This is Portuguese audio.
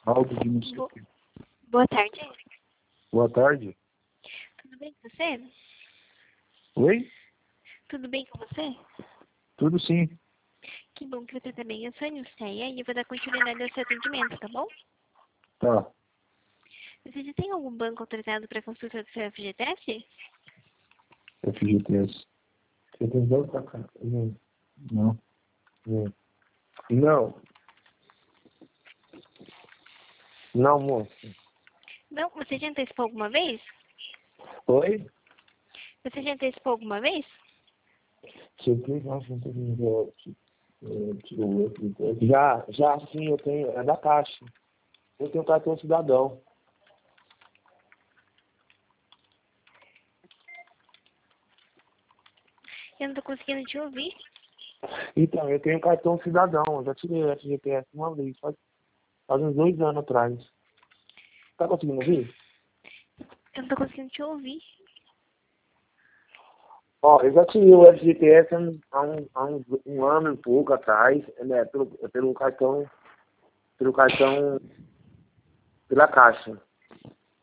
Algo de não sei o Bo- quê. Boa tarde. Boa tarde. Tudo bem com você? Oi? Tudo bem com você? Tudo sim. Que bom que você tá bem. Eu sou a Nilceia e eu vou dar continuidade ao seu atendimento, tá bom? Tá. Você já tem algum banco autorizado para consulta do seu FGTS? FGTS. Você tem dois pra cá? Não. Não. Não, moço. Não? Você já antecipou alguma vez? Oi? Você já antecipou alguma vez? Você tem já sim, eu tenho. É da Caixa. Eu tenho cartão cidadão. Eu não tô conseguindo te ouvir. Então, eu tenho cartão cidadão. Eu já tirei o FGTS uma vez, faz uns 2 anos atrás. Tá conseguindo ouvir? Eu não tô conseguindo te ouvir. Ó, eu já tirei o FGTS há um ano e pouco atrás, né, pela Caixa.